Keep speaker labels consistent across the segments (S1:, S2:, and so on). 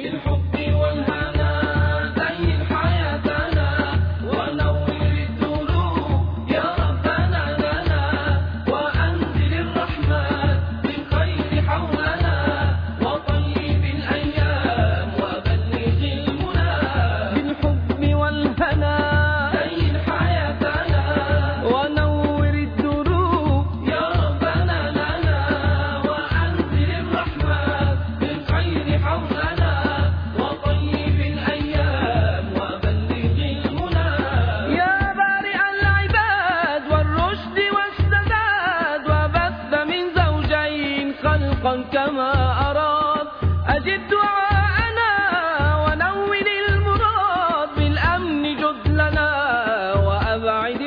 S1: بالحب والهنا زين حياتنا ونور الدروب يا ربنا لنا وأنزل الرحمن بالخير حولنا وطيب الأيام وبلغ المنى
S2: بالحب والهنا
S1: زين حياتنا
S2: ونور الدروب
S1: يا ربنا لنا وأنزل الرحمن بالخير حولنا وطيب الأيام وبلغ المنى
S2: يا بارئ العباد والرشد والسداد وبث من زوجين خلقا كما أراد أجب دعاءنا ونور المراد بالأمن جد لنا وأبعد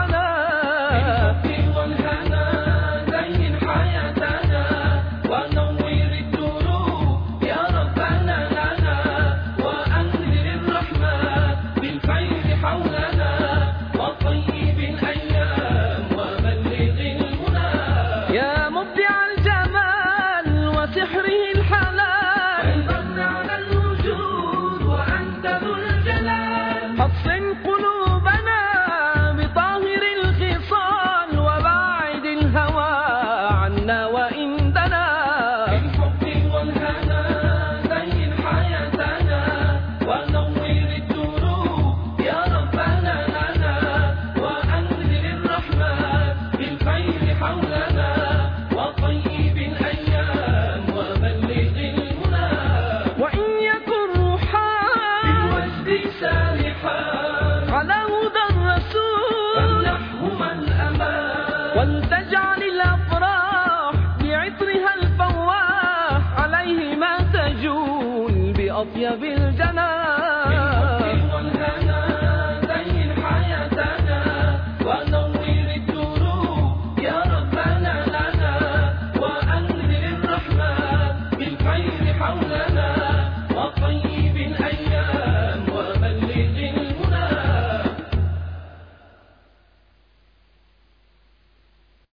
S2: العناء
S1: بالحب والهنا زين حياتنا ونور الدروب يا ربنا لنا وأنزل الرحمن بالخير حولنا وطيب الأيام وبلغ المنى
S2: يا مبدع الجمال وسحره الحلال
S1: ويضن على الوجود وأنت ذو الجلال
S2: حصن قلوبنا بطاهر الخصال وباعد الهوى عنا وإندنا
S1: بالحب والهنا زين حياتنا ونور الدروب يا ربنا لنا وأنزل الرحمن بالخير حولنا وطيب الأيام وبلغ المنى
S2: وإن يكن روحان
S1: بالوجد سالحا
S2: على هدى الرسول
S1: فامنحهما الأمان
S2: ولتجعل الأفراح بعطرها الفواح عليهما تجول بأطيب